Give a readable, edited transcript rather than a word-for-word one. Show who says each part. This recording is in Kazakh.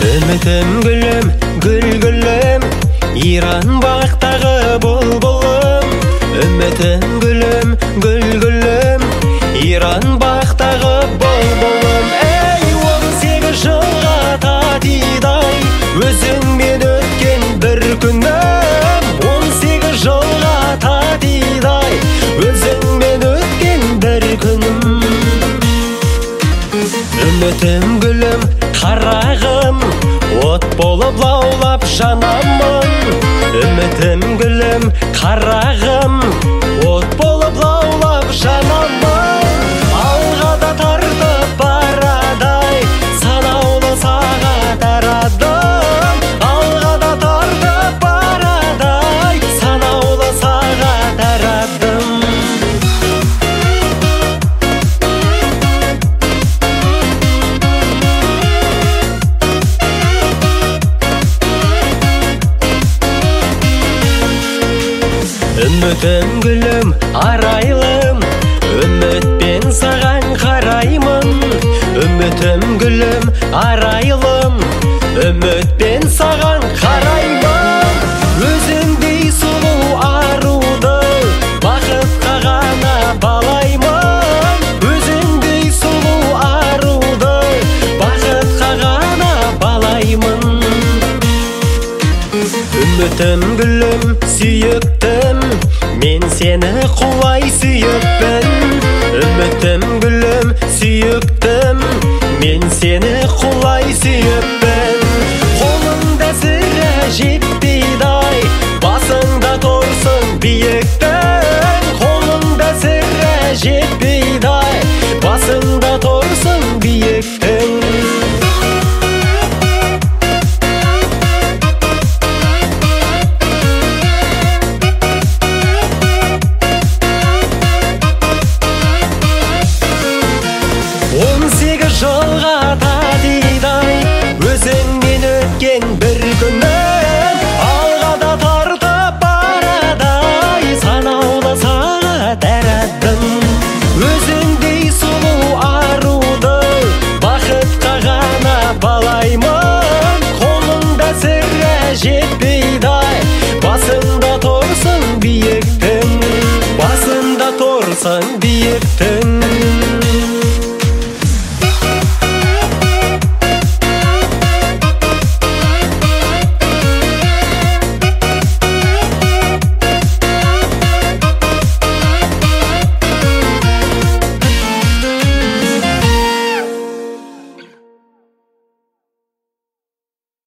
Speaker 1: Үмітім гүлім, гүл-гүлім, Иран бақтағы бұлбұлым. Үмітім гүлім, гүл-гүлім, Иран бақтағы бұлбұлым. Ей, 18 жылға татидай, өзіңмен өткен бір күнім. 18 жылға татидай, өзіңмен өткен бір күнім. Үмітім гүлім, қарағым, от болып лаулап жанамын. Үмітім гүлім, қарағым, от болып лаулап жанамын. Алға да тартып барадай, санаулы сағат арадым. Алға да тартып барадай, санаулы сағат арадым. Үмітім гүлім, арайлым, үмітпен саған қараймын. Үмітім гүлім, арайлым, үмітпен саған қараймын. Өзіңдей сұлу аруды бақытқа ғана балаймын. Өзіңдей сұлу аруды бақытқа ғана балаймын. Үмітім гүлім, сүйіктім, мен сені құлай сүйіппін. Үмітім гүлім, сүйіктім, мен сені құлай сүйіппін. Қолыңда сірә жетпейдай, басыңда тұрсын биіктің. Қолыңда сірә жетпейдай, басыңда тұрсын биіктің. Жылға татидай, өзіңмен өткен бір күнім. Алға да тартып барадай, санаулы сағат арадым. Өзіңдей сұлу аруды бақытқа ғана балаймын. Қолыңда сірә жетпейдай, басында тұрсын биіктің. Басында тұрсын биіктің.